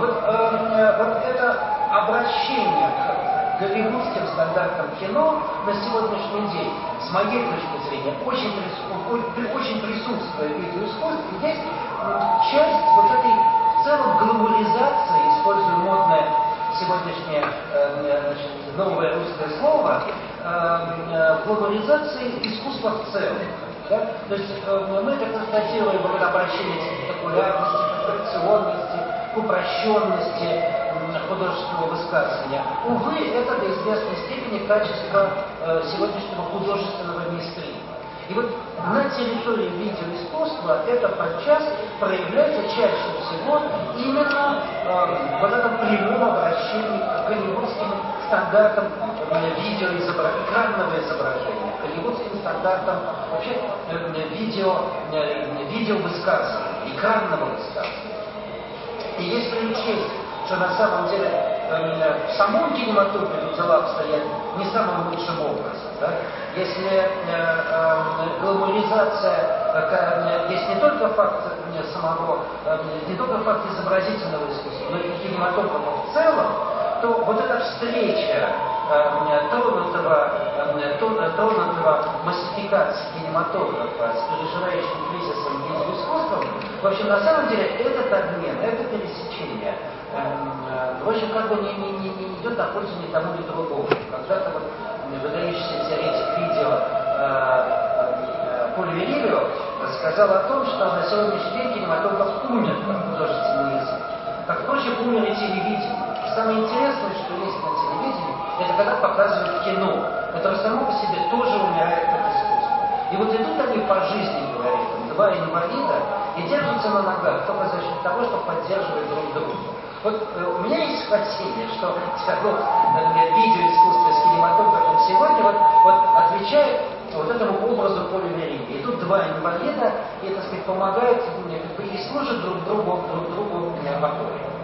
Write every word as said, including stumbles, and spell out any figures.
Вот, э, вот это обращение к голливудским стандартам кино на сегодняшний день, с моей точки зрения, очень, прису- очень присутствует в видеоискусстве. Есть часть вот этой в целом глобализации, используя модное сегодняшнее э, значит, новое русское слово, э, глобализации искусства в целом. Да? То есть э, мы это констатируем вот это обращение к популярности, к аттракционности, к упрощенности э, художественного высказывания. Увы, это до известной степени качество э, сегодняшнего художественного мейнстрима. И вот на территории видеоискусства это подчас проявляется чаще всего именно э, вот этом прямом обращении к голливудским стандартам э, видеоизображения, экранного изображения, к голливудским стандартам вообще э, видео, э, видеовысказывания, экранного высказывания. И если учесть, что на самом деле э, в самом кинематографе дела обстоят не самым лучшим образом, да? Если э, э, глобализация, э, есть не только факт э, самого, э, не только факт изобразительного искусства, но и кинематографа в целом, то вот эта встреча э, тронутого, э, тронутого массификации кинематографа с переживающим кризисом видеоискусством, в общем, на самом деле этот обмен, это пересечение, э, э, в общем, как бы не, не, не, не идет на пользу ни тому, ни другому. Когда-то вот выдающийся теоретик видео э, э, Поль Верилио сказал о том, что на сегодняшний день кинематограф умер как художественный язык. Как, впрочем, умер и телевидение. Самое интересное, что есть на телевидении, это когда показывают кино, которое само по себе тоже умирает как искусство. И вот идут они по жизни, говорит он, два инвалида, и держатся на ногах только за счет того, что поддерживают друг друга. Вот э, у меня есть хотение, что диалог э, видеоискусства с кинематографом сегодня вот, вот отвечает вот этому образу Поля Верилио. И тут два инвалида, и, так сказать, помогают, как бы, и служат друг другу, друг другу опорой.